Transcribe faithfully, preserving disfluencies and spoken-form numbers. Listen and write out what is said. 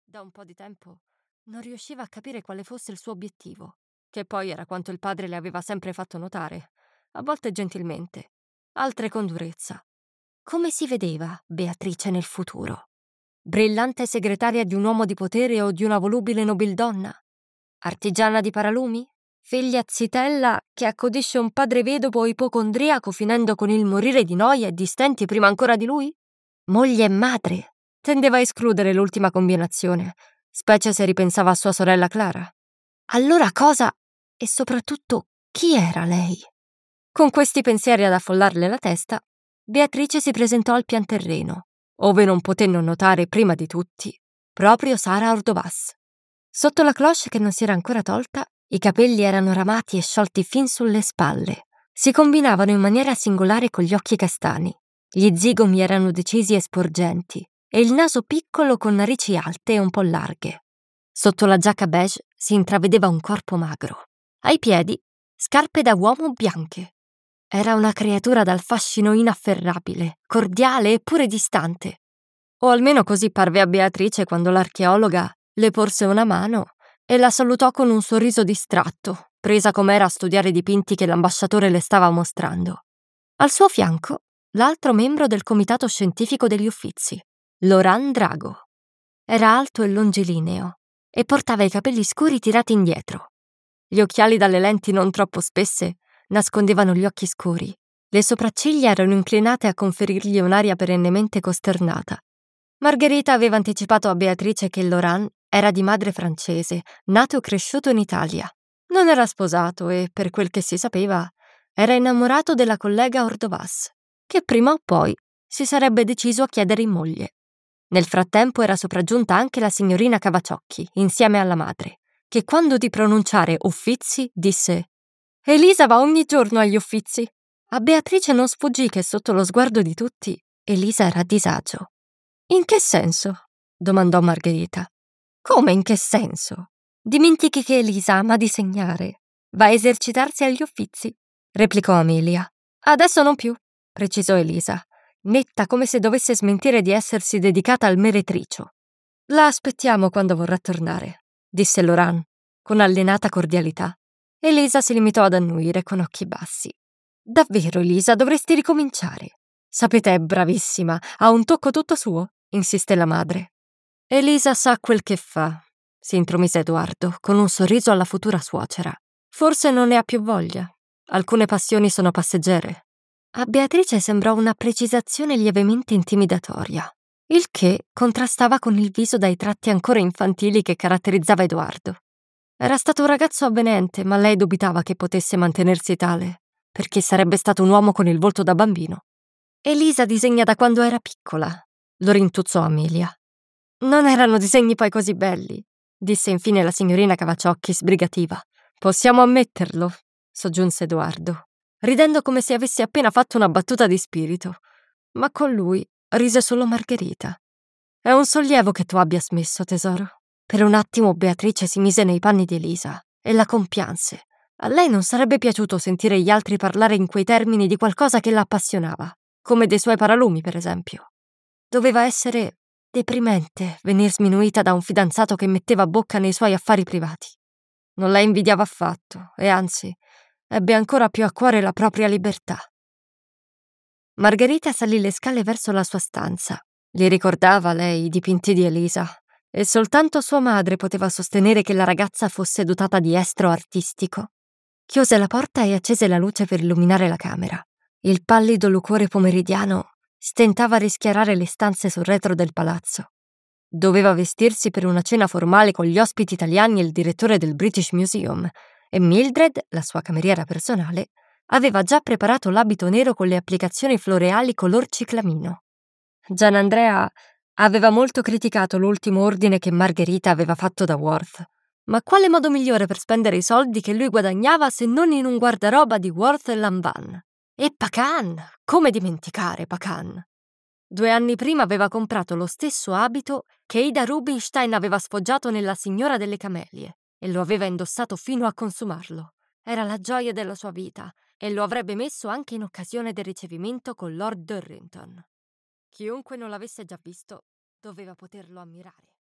Da un po' di tempo non riusciva a capire quale fosse il suo obiettivo, che poi era quanto il padre le aveva sempre fatto notare, a volte gentilmente, altre con durezza. Come si vedeva Beatrice nel futuro? Brillante segretaria di un uomo di potere o di una volubile nobildonna? Artigiana di paralumi? Figlia zitella che accudisce un padre vedovo o ipocondriaco finendo con il morire di noia e di stenti prima ancora di lui? Moglie e madre? Tendeva a escludere l'ultima combinazione, specie se ripensava a sua sorella Clara. Allora cosa e soprattutto chi era lei? Con questi pensieri ad affollarle la testa, Beatrice si presentò al pian terreno, ove non poté non notare prima di tutti proprio Sara Ordovas. Sotto la cloche che non si era ancora tolta, i capelli erano ramati e sciolti fin sulle spalle. Si combinavano in maniera singolare con gli occhi castani. Gli zigomi erano decisi e sporgenti, e il naso piccolo con narici alte e un po' larghe. Sotto la giacca beige si intravedeva un corpo magro. Ai piedi, scarpe da uomo bianche. Era una creatura dal fascino inafferrabile, cordiale eppure distante. O almeno così parve a Beatrice quando l'archeologa le porse una mano e la salutò con un sorriso distratto, presa com'era a studiare i dipinti che l'ambasciatore le stava mostrando. Al suo fianco, l'altro membro del comitato scientifico degli Uffizi, Laurent Drago. Era alto e longilineo e portava i capelli scuri tirati indietro. Gli occhiali dalle lenti non troppo spesse nascondevano gli occhi scuri. Le sopracciglia erano inclinate a conferirgli un'aria perennemente costernata. Margherita aveva anticipato a Beatrice che Laurent era di madre francese, nato e cresciuto in Italia. Non era sposato e, per quel che si sapeva, era innamorato della collega Ordovas, che prima o poi si sarebbe deciso a chiedere in moglie. Nel frattempo era sopraggiunta anche la signorina Cavaciocchi, insieme alla madre, che quando di pronunciare Uffizi disse «Elisa va ogni giorno agli Uffizi». A Beatrice non sfuggì che sotto lo sguardo di tutti Elisa era a disagio. «In che senso?» domandò Margherita. «Come in che senso? Dimentichi che Elisa ama disegnare. Va a esercitarsi agli Uffizi», replicò Amelia. «Adesso non più», precisò Elisa, netta come se dovesse smentire di essersi dedicata al meretricio. «La aspettiamo quando vorrà tornare», disse Laurent, con allenata cordialità. Elisa si limitò ad annuire con occhi bassi. «Davvero, Elisa, dovresti ricominciare. Sapete, è bravissima, ha un tocco tutto suo», insiste la madre. «Elisa sa quel che fa», si intromise Edoardo, con un sorriso alla futura suocera. «Forse non ne ha più voglia. Alcune passioni sono passeggere». A Beatrice sembrò una precisazione lievemente intimidatoria, il che contrastava con il viso dai tratti ancora infantili che caratterizzava Edoardo. Era stato un ragazzo avvenente, ma lei dubitava che potesse mantenersi tale, perché sarebbe stato un uomo con il volto da bambino. «Elisa disegna da quando era piccola», lo rintuzzò Amelia. «Non erano disegni poi così belli», disse infine la signorina Cavaciocchi sbrigativa. «Possiamo ammetterlo», soggiunse Edoardo, ridendo come se avesse appena fatto una battuta di spirito. Ma con lui rise solo Margherita. «È un sollievo che tu abbia smesso, tesoro». Per un attimo Beatrice si mise nei panni di Elisa e la compianse. A lei non sarebbe piaciuto sentire gli altri parlare in quei termini di qualcosa che la appassionava, come dei suoi paralumi, per esempio. Doveva essere deprimente venir sminuita da un fidanzato che metteva bocca nei suoi affari privati. Non la invidiava affatto e anzi ebbe ancora più a cuore la propria libertà. Margherita salì le scale verso la sua stanza. Gli ricordava lei i dipinti di Elisa e soltanto sua madre poteva sostenere che la ragazza fosse dotata di estro artistico. Chiuse la porta e accese la luce per illuminare la camera. Il pallido lucore pomeridiano stentava a rischiarare le stanze sul retro del palazzo. Doveva vestirsi per una cena formale con gli ospiti italiani e il direttore del British Museum, e Mildred, la sua cameriera personale, aveva già preparato l'abito nero con le applicazioni floreali color ciclamino. Gianandrea aveva molto criticato l'ultimo ordine che Margherita aveva fatto da Worth, ma quale modo migliore per spendere i soldi che lui guadagnava se non in un guardaroba di Worth e Lanvin? E Pacan! Come dimenticare Pacan? Due anni prima aveva comprato lo stesso abito che Ida Rubinstein aveva sfoggiato nella Signora delle Camelie e lo aveva indossato fino a consumarlo. Era la gioia della sua vita e lo avrebbe messo anche in occasione del ricevimento con Lord Durrington. Chiunque non l'avesse già visto doveva poterlo ammirare.